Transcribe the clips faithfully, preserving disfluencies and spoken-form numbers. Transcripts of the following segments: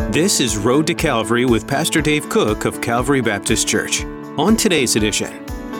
This is Road to Calvary with Pastor Dave Cook of Calvary Baptist Church. On today's edition.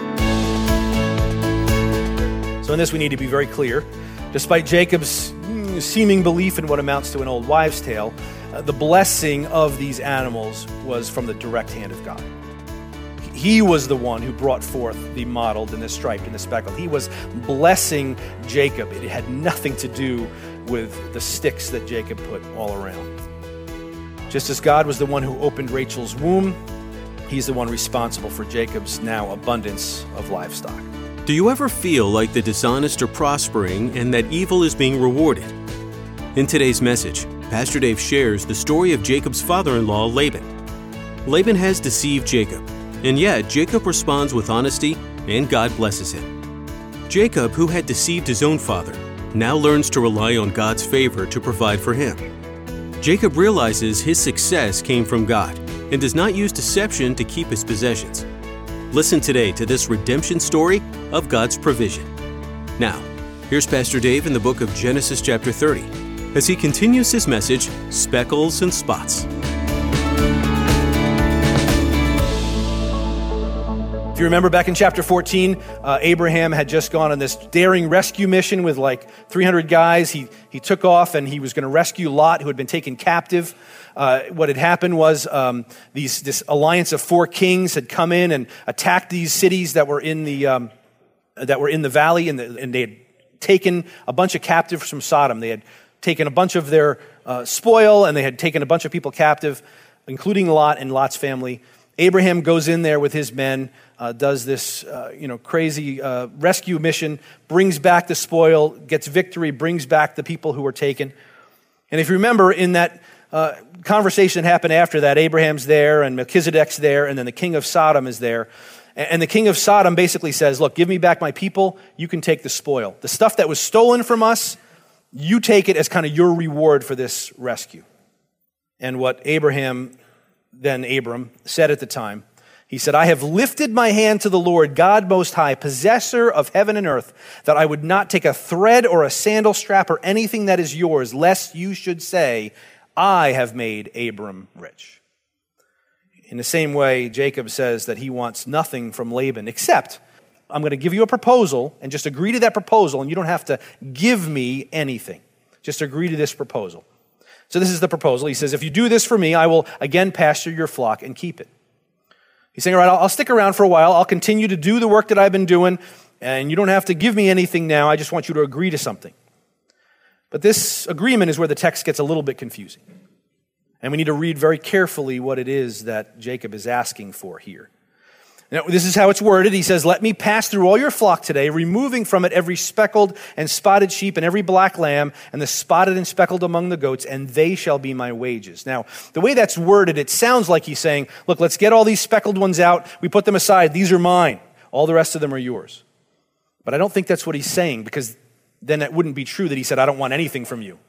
So in this we need to be very clear. Despite Jacob's seeming belief in what amounts to an old wives' tale, uh, the blessing of these animals was from the direct hand of God. He was the one who brought forth the mottled and the striped and the speckled. He was blessing Jacob. It had nothing to do with the sticks that Jacob put all around. Just as God was the one who opened Rachel's womb, he's the one responsible for Jacob's now abundance of livestock. Do you ever feel like the dishonest are prospering and that evil is being rewarded? In today's message, Pastor Dave shares the story of Jacob's father-in-law, Laban. Laban has deceived Jacob, and yet Jacob responds with honesty, and God blesses him. Jacob, who had deceived his own father, now learns to rely on God's favor to provide for him. Jacob realizes his success came from God and does not use deception to keep his possessions. Listen today to this redemption story of God's provision. Now, here's Pastor Dave in the book of Genesis chapter thirty as he continues his message, Speckles and Spots. If you remember back in chapter fourteen, uh, Abraham had just gone on this daring rescue mission with like three hundred guys. He he took off and he was going to rescue Lot, who had been taken captive. Uh, what had happened was um, these this alliance of four kings had come in and attacked these cities that were in the um, that were in the valley, and, the, and they had taken a bunch of captives from Sodom. They had taken a bunch of their uh, spoil, and they had taken a bunch of people captive, including Lot and Lot's family. Abraham goes in there with his men, uh, does this uh, you know crazy uh, rescue mission, brings back the spoil, gets victory, brings back the people who were taken. And if you remember, in that uh, conversation that happened after that, Abraham's there and Melchizedek's there, and then the king of Sodom is there. And the king of Sodom basically says, look, give me back my people, you can take the spoil. The stuff that was stolen from us, you take it as kind of your reward for this rescue. And what Abraham then Abram said at the time, he said, I have lifted my hand to the Lord, God Most High, possessor of heaven and earth, that I would not take a thread or a sandal strap or anything that is yours, lest you should say, I have made Abram rich. In the same way, Jacob says that he wants nothing from Laban, except I'm going to give you a proposal, and just agree to that proposal, and you don't have to give me anything. Just agree to this proposal. So this is the proposal. He says, if you do this for me, I will again pasture your flock and keep it. He's saying, all right, I'll, I'll stick around for a while. I'll continue to do the work that I've been doing, and you don't have to give me anything now. I just want you to agree to something. But this agreement is where the text gets a little bit confusing. And we need to read very carefully what it is that Jacob is asking for here. Now, this is how it's worded. He says, let me pass through all your flock today, removing from it every speckled and spotted sheep and every black lamb and the spotted and speckled among the goats, and they shall be my wages. Now, the way that's worded, it sounds like he's saying, look, let's get all these speckled ones out. We put them aside. These are mine. All the rest of them are yours. But I don't think that's what he's saying, because then it wouldn't be true that he said, I don't want anything from you.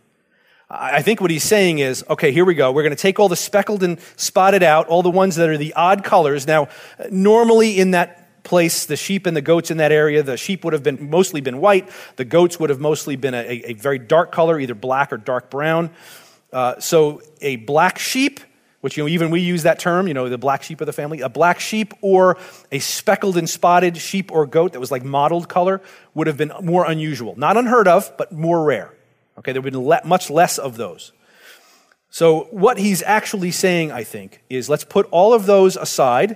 I think what he's saying is, okay, here we go. We're going to take all the speckled and spotted out, all the ones that are the odd colors. Now, normally in that place, the sheep and the goats in that area, the sheep would have been mostly been white. The goats would have mostly been a, a very dark color, either black or dark brown. Uh, so a black sheep, which you know even we use that term, you know, the black sheep of the family, a black sheep or a speckled and spotted sheep or goat that was like mottled color would have been more unusual. Not unheard of, but more rare. Okay, there would have been le- much less of those. So what he's actually saying, I think, is let's put all of those aside.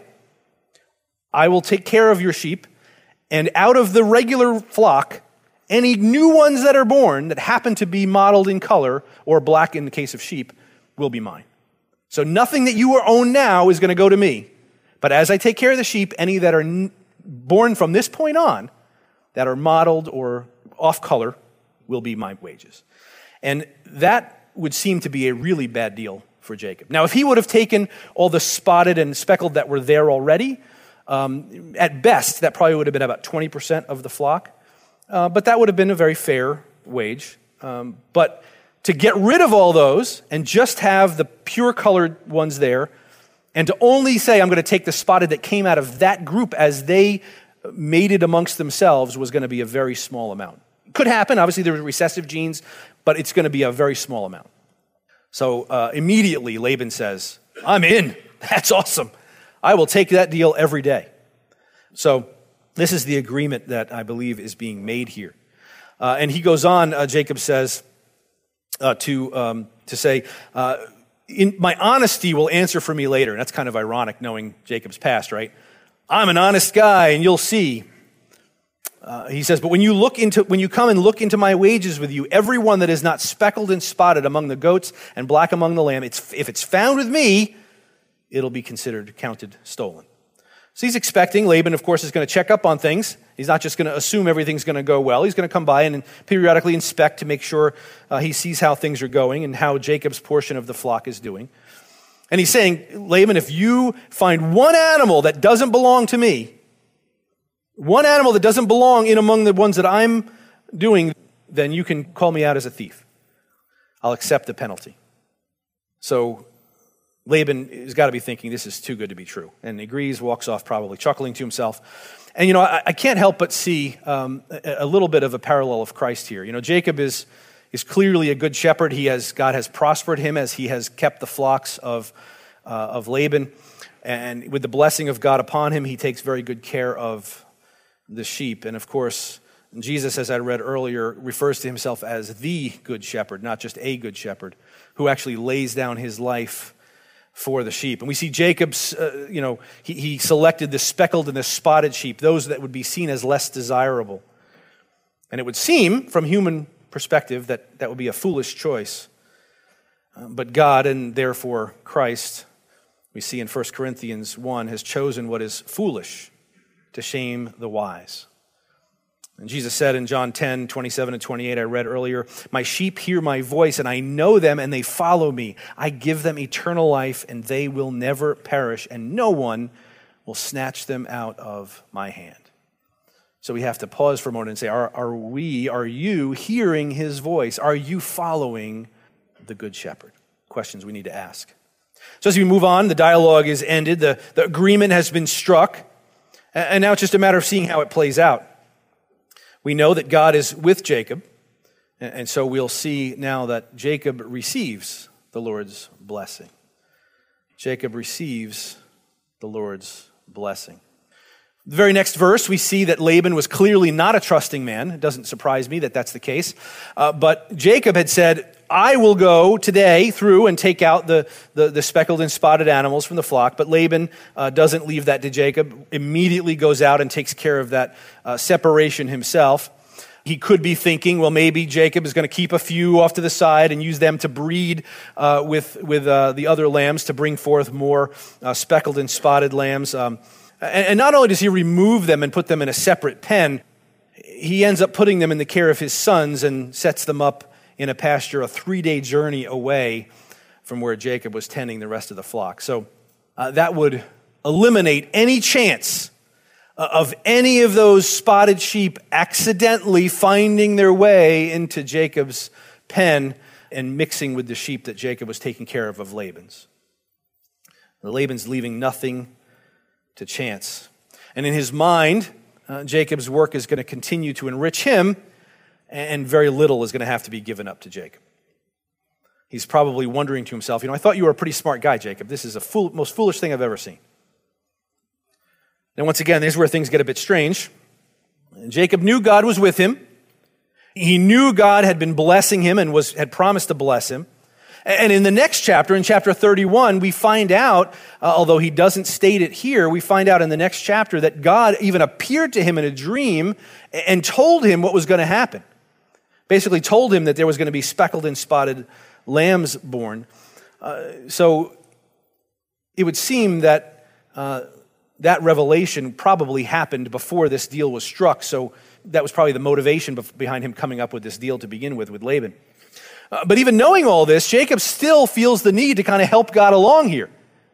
I will take care of your sheep, and out of the regular flock, any new ones that are born that happen to be mottled in color, or black in the case of sheep, will be mine. So nothing that you own now is going to go to me. But as I take care of the sheep, any that are n- born from this point on, that are mottled or off color, will be my wages. And that would seem to be a really bad deal for Jacob. Now, if he would have taken all the spotted and speckled that were there already, um, at best, that probably would have been about twenty percent of the flock. Uh, but that would have been a very fair wage. Um, but to get rid of all those and just have the pure colored ones there, and to only say, I'm going to take the spotted that came out of that group as they mated amongst themselves, was going to be a very small amount. Could happen. Obviously, there were recessive genes, but it's going to be a very small amount. So uh, immediately Laban says, I'm in. That's awesome. I will take that deal every day. So this is the agreement that I believe is being made here. Uh, and he goes on, uh, Jacob says, uh, to um, to say, uh, in, my honesty will answer for me later. And that's kind of ironic knowing Jacob's past, right? I'm an honest guy and you'll see. Uh, he says, but when you look into, when you come and look into my wages with you, everyone that is not speckled and spotted among the goats and black among the lamb, it's, if it's found with me, it'll be considered counted stolen. So he's expecting, Laban, of course, is going to check up on things. He's not just going to assume everything's going to go well. He's going to come by and periodically inspect to make sure uh, he sees how things are going and how Jacob's portion of the flock is doing. And he's saying, Laban, if you find one animal that doesn't belong to me, one animal that doesn't belong in among the ones that I'm doing, then you can call me out as a thief. I'll accept the penalty. So Laban has got to be thinking this is too good to be true. And he agrees, walks off probably chuckling to himself. And, you know, I, I can't help but see um, a, a little bit of a parallel of Christ here. You know, Jacob is is clearly a good shepherd. He has God has prospered him as he has kept the flocks of uh, of Laban. And with the blessing of God upon him, he takes very good care of the sheep. And of course, Jesus, as I read earlier, refers to himself as the good shepherd, not just a good shepherd, who actually lays down his life for the sheep. And we see Jacob's, uh, you know, he, he selected the speckled and the spotted sheep, those that would be seen as less desirable. And it would seem, from human perspective, that that would be a foolish choice. Um, but God, and therefore Christ, we see in First Corinthians one, has chosen what is foolish to shame the wise. And Jesus said in John ten, twenty-seven and twenty-eight, I read earlier, my sheep hear my voice, and I know them, and they follow me. I give them eternal life, and they will never perish, and no one will snatch them out of my hand. So we have to pause for a moment and say, are, are we, are you hearing his voice? Are you following the Good Shepherd? Questions we need to ask. So as we move on, the dialogue is ended, the, the agreement has been struck, and now it's just a matter of seeing how it plays out. We know that God is with Jacob, and so we'll see now that Jacob receives the Lord's blessing. Jacob receives the Lord's blessing. The very next verse, we see that Laban was clearly not a trusting man. It doesn't surprise me that that's the case. Uh, but Jacob had said, I will go today through and take out the, the, the speckled and spotted animals from the flock. But Laban uh, doesn't leave that to Jacob, immediately goes out and takes care of that uh, separation himself. He could be thinking, well, maybe Jacob is going to keep a few off to the side and use them to breed uh, with, with uh, the other lambs to bring forth more uh, speckled and spotted lambs. Um, and, and not only does he remove them and put them in a separate pen, he ends up putting them in the care of his sons and sets them up in a pasture a three-day journey away from where Jacob was tending the rest of the flock. So uh, that would eliminate any chance uh, of any of those spotted sheep accidentally finding their way into Jacob's pen and mixing with the sheep that Jacob was taking care of of Laban's. Laban's leaving nothing to chance. And in his mind, uh, Jacob's work is going to continue to enrich him, and very little is going to have to be given up to Jacob. He's probably wondering to himself, you know, I thought you were a pretty smart guy, Jacob. This is the fool- most foolish thing I've ever seen. Now, once again, this is where things get a bit strange. Jacob knew God was with him. He knew God had been blessing him and was had promised to bless him. And in the next chapter, in chapter thirty-one, we find out, uh, although he doesn't state it here, we find out in the next chapter that God even appeared to him in a dream and told him what was going to happen. Basically told him that there was going to be speckled and spotted lambs born. Uh, so it would seem that uh, that revelation probably happened before this deal was struck. So that was probably the motivation behind him coming up with this deal to begin with, with Laban. Uh, but even knowing all this, Jacob still feels the need to kind of help God along here.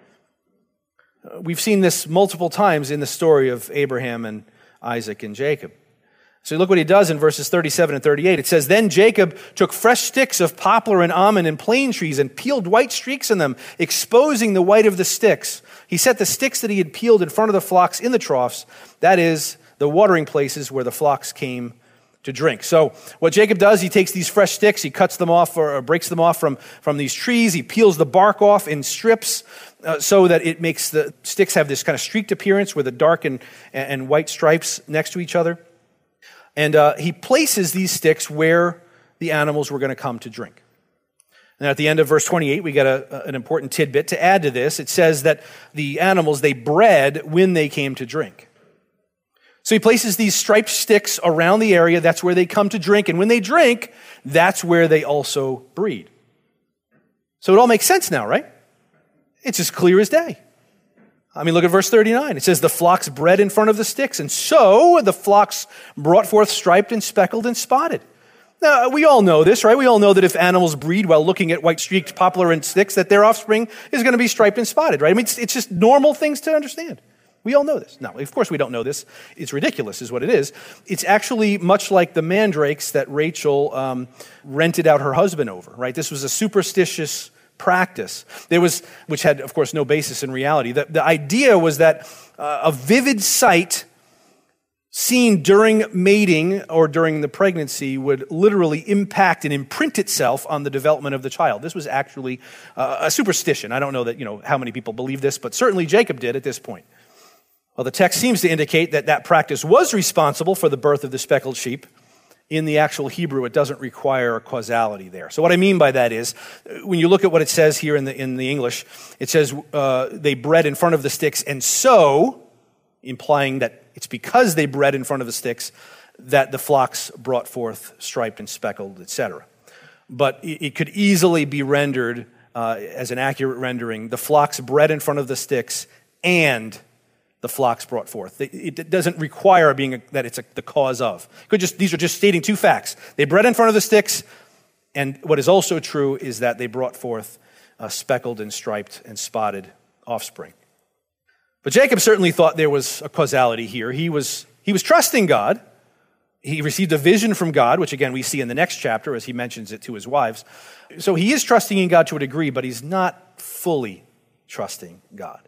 Uh, we've seen this multiple times in the story of Abraham and Isaac and Jacob. So look what he does in verses thirty-seven and thirty-eight. It says, then Jacob took fresh sticks of poplar and almond and plane trees and peeled white streaks in them, exposing the white of the sticks. He set the sticks that he had peeled in front of the flocks in the troughs, that is, the watering places where the flocks came to drink. So what Jacob does, he takes these fresh sticks, he cuts them off or, or breaks them off from, from these trees, he peels the bark off in strips uh, so that it makes the sticks have this kind of streaked appearance with the dark and, and white stripes next to each other. And uh, he places these sticks where the animals were going to come to drink. And at the end of verse twenty-eight, we get a, an important tidbit to add to this. It says that the animals, they bred when they came to drink. So he places these striped sticks around the area. That's where they come to drink. And when they drink, that's where they also breed. So it all makes sense now, right? It's as clear as day. I mean, look at verse thirty-nine. It says, the flocks bred in front of the sticks. And so the flocks brought forth striped and speckled and spotted. Now, we all know this, right? We all know that if animals breed while looking at white streaked poplar and sticks, that their offspring is going to be striped and spotted, right? I mean, it's, it's just normal things to understand. We all know this. No, of course we don't know this. It's ridiculous is what it is. It's actually much like the mandrakes that Rachel um, rented out her husband over, right? This was a superstitious practice. There was, which had, of course, no basis in reality. The, the idea was that uh, a vivid sight seen during mating or during the pregnancy would literally impact and imprint itself on the development of the child. This was actually uh, a superstition. I don't know that, you know, how many people believe this, but certainly Jacob did at this point. Well, the text seems to indicate that that practice was responsible for the birth of the speckled sheep. In the actual Hebrew, it doesn't require a causality there. So what I mean by that is, when you look at what it says here in the in the English, it says uh, they bred in front of the sticks, and so, implying that it's because they bred in front of the sticks that the flocks brought forth striped and speckled, et cetera. But it, it could easily be rendered uh, as an accurate rendering, the flocks bred in front of the sticks and the flocks brought forth. It doesn't require being a, that it's a, the cause of. Could just these are just stating two facts. They bred in front of the sticks, and what is also true is that they brought forth uh, speckled and striped and spotted offspring. But Jacob certainly thought there was a causality here. He was he was trusting God. He received a vision from God, which again we see in the next chapter as he mentions it to his wives. So he is trusting in God to a degree, but he's not fully trusting God.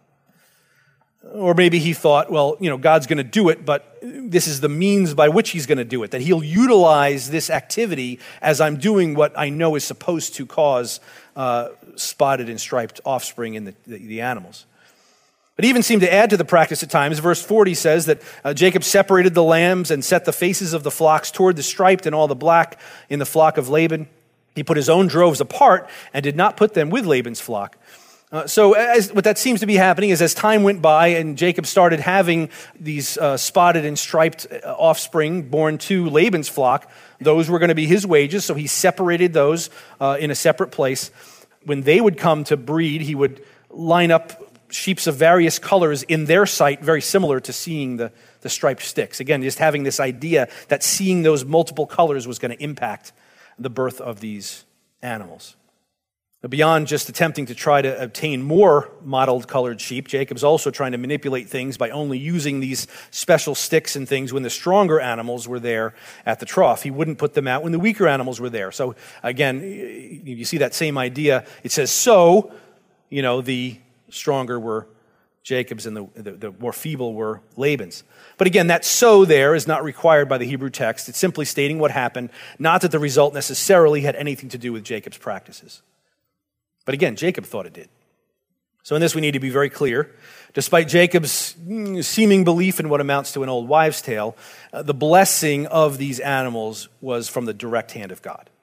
Or maybe he thought, well, you know, God's going to do it, but this is the means by which he's going to do it, that he'll utilize this activity as I'm doing what I know is supposed to cause uh, spotted and striped offspring in the, the, the animals. But he even seemed to add to the practice at times. Verse forty says that uh, Jacob separated the lambs and set the faces of the flocks toward the striped and all the black in the flock of Laban. He put his own droves apart and did not put them with Laban's flock. Uh, so as, what that seems to be happening is as time went by and Jacob started having these uh, spotted and striped offspring born to Laban's flock, those were going to be his wages, so he separated those uh, in a separate place. When they would come to breed, he would line up sheeps of various colors in their sight, very similar to seeing the, the striped sticks. Again, just having this idea that seeing those multiple colors was going to impact the birth of these animals. Beyond just attempting to try to obtain more mottled colored sheep, Jacob's also trying to manipulate things by only using these special sticks and things when the stronger animals were there at the trough. He wouldn't put them out when the weaker animals were there. So again, you see that same idea. It says, so, you know, the stronger were Jacob's and the, the, the more feeble were Laban's. But again, that so there is not required by the Hebrew text. It's simply stating what happened, not that the result necessarily had anything to do with Jacob's practices. But again, Jacob thought it did. So in this we need to be very clear. Despite Jacob's seeming belief in what amounts to an old wives' tale, uh, the blessing of these animals was from the direct hand of God.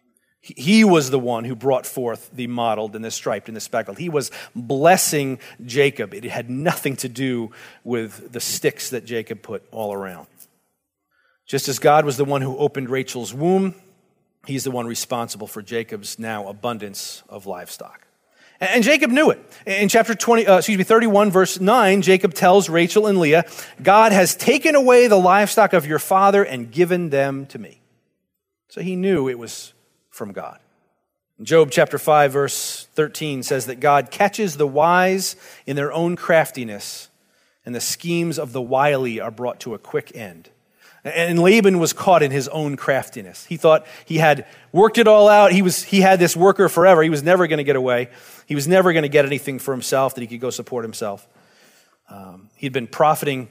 He was the one who brought forth the mottled and the striped and the speckled. He was blessing Jacob. It had nothing to do with the sticks that Jacob put all around. Just as God was the one who opened Rachel's womb, he's the one responsible for Jacob's now abundance of livestock. And Jacob knew it. In chapter twenty, uh, excuse me, thirty-one, verse nine, Jacob tells Rachel and Leah, God has taken away the livestock of your father and given them to me. So he knew it was from God. Job chapter five, verse thirteen says that God catches the wise in their own craftiness, and the schemes of the wily are brought to a quick end. And Laban was caught in his own craftiness. He thought he had worked it all out. He was he had this worker forever. He was never going to get away. He was never going to get anything for himself that he could go support himself. Um, he'd been profiting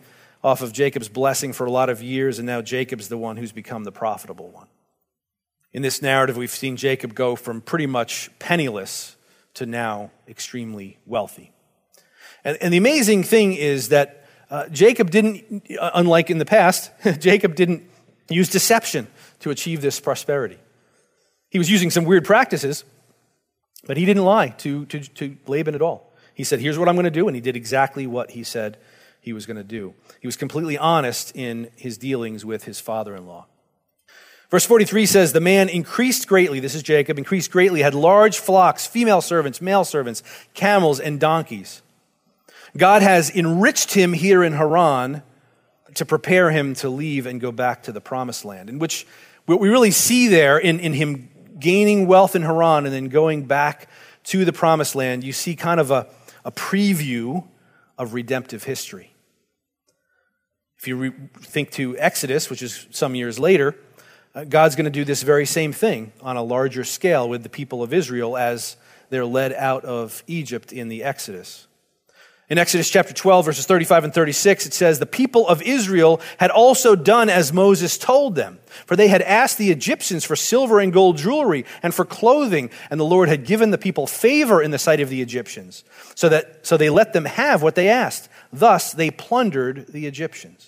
off of Jacob's blessing for a lot of years, and now Jacob's the one who's become the profitable one. In this narrative, we've seen Jacob go from pretty much penniless to now extremely wealthy. And, and the amazing thing is that uh, Jacob didn't, uh, unlike in the past, Jacob didn't use deception to achieve this prosperity. He was using some weird practices, but he didn't lie to, to, to Laban at all. He said, here's what I'm going to do, and he did exactly what he said he was going to do. He was completely honest in his dealings with his father-in-law. Verse forty-three says, the man increased greatly, this is Jacob, increased greatly, had large flocks, female servants, male servants, camels, and donkeys. God has enriched him here in Haran to prepare him to leave and go back to the promised land, in which what we really see there in, in him gaining wealth in Haran and then going back to the promised land, you see kind of a, a preview of redemptive history. If you re- think to Exodus, which is some years later, uh, God's going to do this very same thing on a larger scale with the people of Israel as they're led out of Egypt in the Exodus. In Exodus chapter twelve, verses thirty-five and thirty-six, it says, the people of Israel had also done as Moses told them, for they had asked the Egyptians for silver and gold jewelry and for clothing, and the Lord had given the people favor in the sight of the Egyptians, so that so they let them have what they asked. Thus they plundered the Egyptians.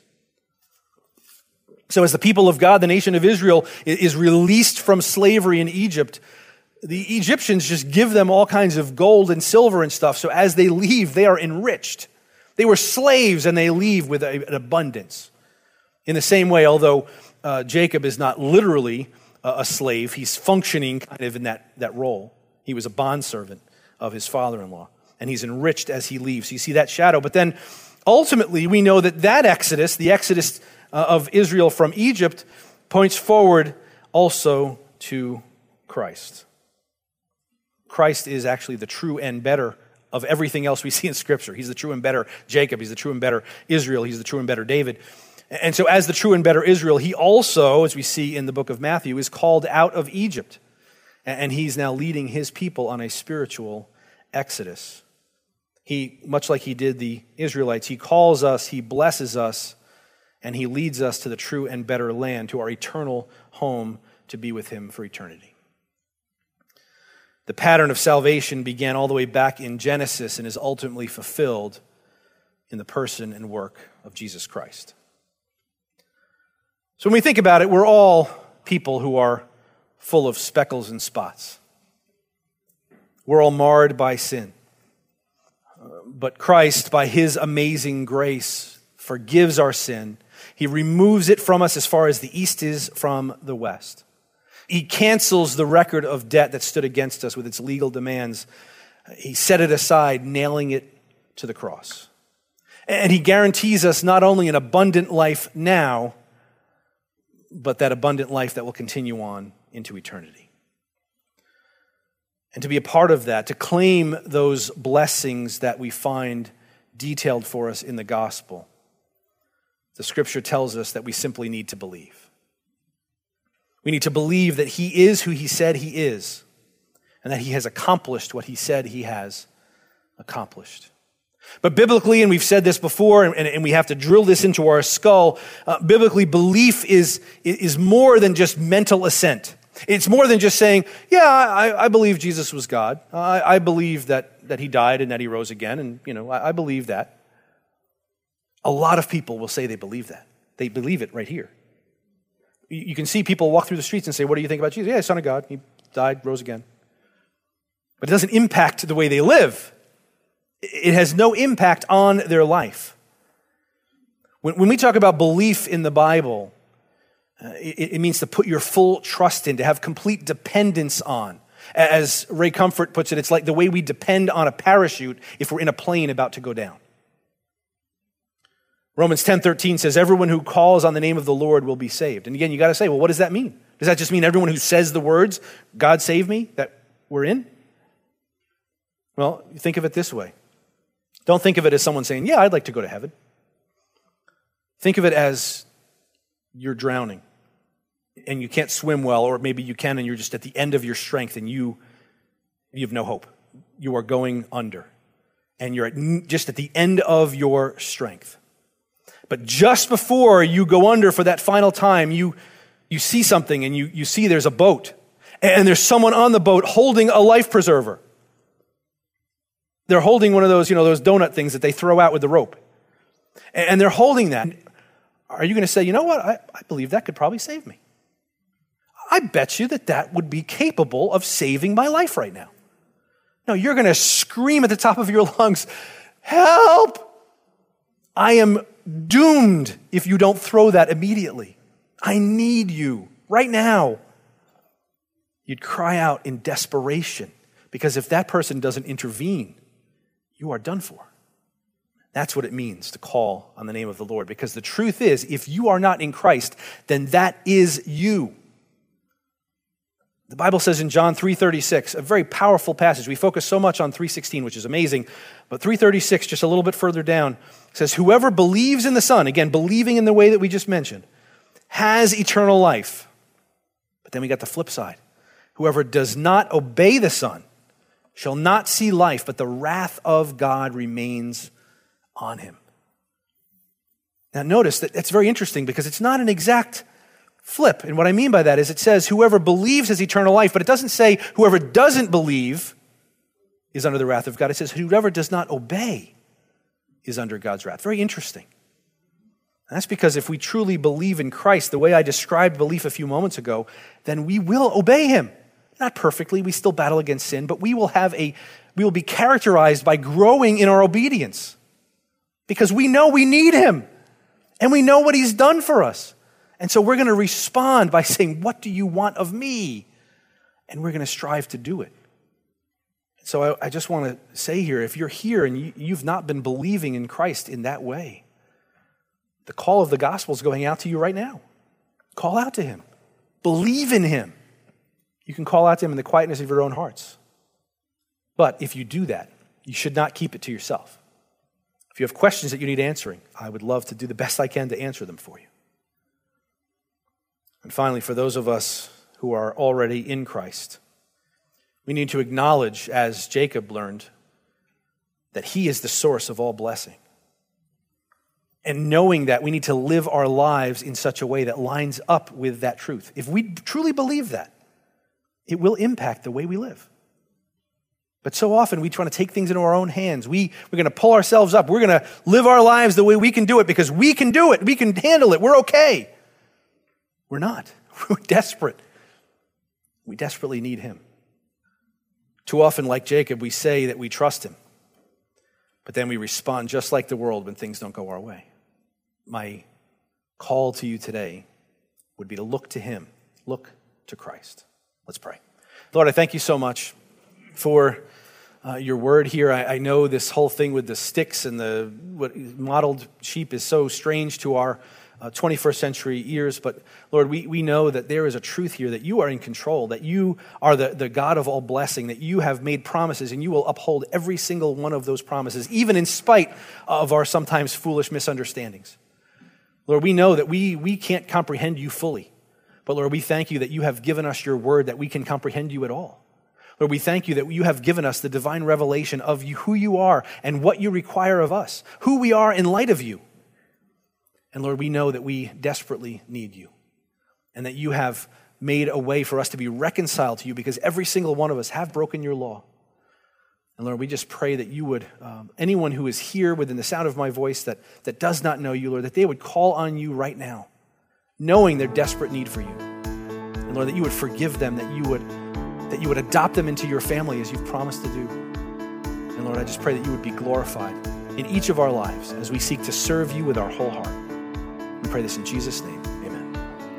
So as the people of God, the nation of Israel, is released from slavery in Egypt, the Egyptians just give them all kinds of gold and silver and stuff. So as they leave, they are enriched. They were slaves and they leave with a, an abundance. In the same way, although uh, Jacob is not literally uh, a slave, he's functioning kind of in that, that role. He was a bondservant of his father-in-law, and he's enriched as he leaves. So you see that shadow. But then ultimately, we know that that exodus, the exodus uh, of Israel from Egypt, points forward also to Christ. Christ is actually the true and better of everything else we see in Scripture. He's the true and better Jacob. He's the true and better Israel. He's the true and better David. And so as the true and better Israel, he also, as we see in the book of Matthew, is called out of Egypt. And he's now leading his people on a spiritual exodus. He, much like he did the Israelites, he calls us, he blesses us, and he leads us to the true and better land, to our eternal home to be with him for eternity. The pattern of salvation began all the way back in Genesis and is ultimately fulfilled in the person and work of Jesus Christ. So when we think about it, we're all people who are full of speckles and spots. We're all marred by sin. But Christ, by his amazing grace, forgives our sin. He removes it from us as far as the east is from the west. He cancels the record of debt that stood against us with its legal demands. He set it aside, nailing it to the cross. And he guarantees us not only an abundant life now, but that abundant life that will continue on into eternity. And to be a part of that, to claim those blessings that we find detailed for us in the gospel, the Scripture tells us that we simply need to believe. We need to believe that he is who he said he is, and that he has accomplished what he said he has accomplished. But biblically, and we've said this before, and, and we have to drill this into our skull, uh, biblically, belief is, is more than just mental assent. It's more than just saying, yeah, I, I believe Jesus was God. I, I believe that, that he died and that he rose again, and you know, I, I believe that. A lot of people will say they believe that. They believe it right here. You can see people walk through the streets and say, what do you think about Jesus? Yeah, Son of God. He died, rose again. But it doesn't impact the way they live. It has no impact on their life. When, when we talk about belief in the Bible, uh, it, it means to put your full trust in, to have complete dependence on. As Ray Comfort puts it, it's like the way we depend on a parachute if we're in a plane about to go down. Romans ten thirteen says, everyone who calls on the name of the Lord will be saved. And again, you got to say, well, what does that mean? Does that just mean everyone who says the words, God save me, that we're in? Well, think of it this way. Don't think of it as someone saying, yeah, I'd like to go to heaven. Think of it as you're drowning and you can't swim well, or maybe you can and you're just at the end of your strength and you, you have no hope. You are going under and you're at, just at the end of your strength. But just before you go under for that final time, you, you see something and you, you see there's a boat. And there's someone on the boat holding a life preserver. They're holding one of those, you know, those donut things that they throw out with the rope. And they're holding that. Are you going to say, you know what, I, I believe that could probably save me? I bet you that that would be capable of saving my life right now. No, you're going to scream at the top of your lungs, help! I am doomed if you don't throw that immediately. I need you right now. You'd cry out in desperation, because if that person doesn't intervene, you are done for. That's what it means to call on the name of the Lord, because the truth is, if you are not in Christ, then that is you. The Bible says in John three thirty-six, a very powerful passage. We focus so much on three sixteen, which is amazing, but three thirty-six, just a little bit further down, says, whoever believes in the Son, again, believing in the way that we just mentioned, has eternal life. But then we got the flip side. Whoever does not obey the Son shall not see life, but the wrath of God remains on him. Now notice that it's very interesting because it's not an exact flip. And what I mean by that is it says whoever believes has eternal life, but it doesn't say whoever doesn't believe is under the wrath of God. It says whoever does not obey is under God's wrath. Very interesting. And that's because if we truly believe in Christ, the way I described belief a few moments ago, then we will obey him. Not perfectly, we still battle against sin, but we will have a, we will be characterized by growing in our obedience because we know we need him and we know what he's done for us. And so we're going to respond by saying, what do you want of me? And we're going to strive to do it. So I, I just want to say here, if you're here and you, you've not been believing in Christ in that way, the call of the gospel is going out to you right now. Call out to him. Believe in him. You can call out to him in the quietness of your own hearts. But if you do that, you should not keep it to yourself. If you have questions that you need answering, I would love to do the best I can to answer them for you. And finally, for those of us who are already in Christ, we need to acknowledge, as Jacob learned, that he is the source of all blessing. And knowing that, we need to live our lives in such a way that lines up with that truth. If we truly believe that, it will impact the way we live. But so often we try to take things into our own hands. We, we're going to pull ourselves up. We're going to live our lives the way we can do it because we can do it. We can handle it. We're okay. We're not. We're desperate. We desperately need him. Too often, like Jacob, we say that we trust him, but then we respond just like the world when things don't go our way. My call to you today would be to look to him. Look to Christ. Let's pray. Lord, I thank you so much for uh, your word here. I, I know this whole thing with the sticks and the what, mottled sheep is so strange to our uh, twenty-first century ears, but Lord, we, we know that there is a truth here, that you are in control, that you are the, the God of all blessing, that you have made promises and you will uphold every single one of those promises, even in spite of our sometimes foolish misunderstandings. Lord, we know that we, we can't comprehend you fully. But Lord, we thank you that you have given us your word that we can comprehend you at all. Lord, we thank you that you have given us the divine revelation of you, who you are and what you require of us, who we are in light of you. And Lord, we know that we desperately need you and that you have made a way for us to be reconciled to you because every single one of us have broken your law. And Lord, we just pray that you would, um, anyone who is here within the sound of my voice that, that does not know you, Lord, that they would call on you right now, knowing their desperate need for you. And Lord, that you would forgive them, that you would that you would adopt them into your family as you've promised to do. And Lord, I just pray that you would be glorified in each of our lives as we seek to serve you with our whole heart. We pray this in Jesus' name. Amen.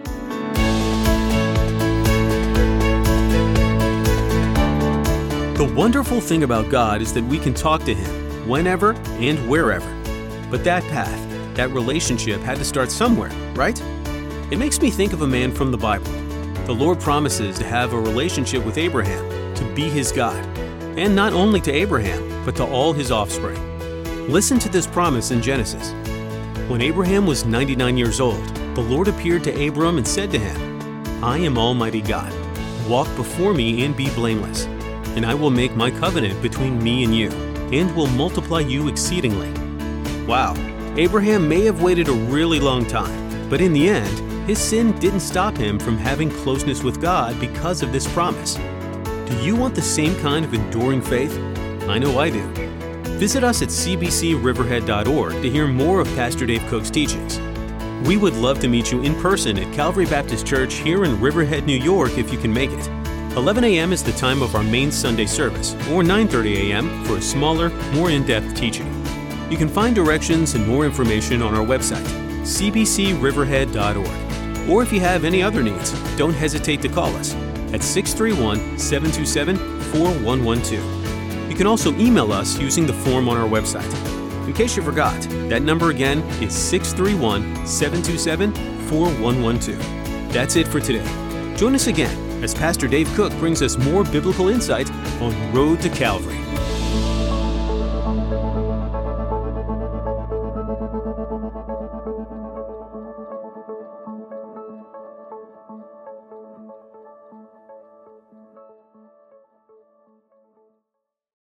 The wonderful thing about God is that we can talk to him whenever and wherever. But that path, that relationship had to start somewhere, right? It makes me think of a man from the Bible. The Lord promises to have a relationship with Abraham, to be his God, and not only to Abraham, but to all his offspring. Listen to this promise in Genesis. When Abraham was ninety-nine years old, the Lord appeared to Abram and said to him, I am Almighty God. Walk before me and be blameless, and I will make my covenant between me and you, and will multiply you exceedingly. Wow, Abraham may have waited a really long time, but in the end, his sin didn't stop him from having closeness with God because of this promise. Do you want the same kind of enduring faith? I know I do. Visit us at c b c riverhead dot org to hear more of Pastor Dave Cook's teachings. We would love to meet you in person at Calvary Baptist Church here in Riverhead, New York if you can make it. eleven a.m. is the time of our main Sunday service, or nine thirty a.m. for a smaller, more in-depth teaching. You can find directions and more information on our website, c b c riverhead dot org. Or if you have any other needs, don't hesitate to call us at six three one, seven two seven, four one one two. You can also email us using the form on our website. In case you forgot, that number again is six three one, seven two seven, four one one two. That's it for today. Join us again as Pastor Dave Cook brings us more biblical insight on the road to Calvary.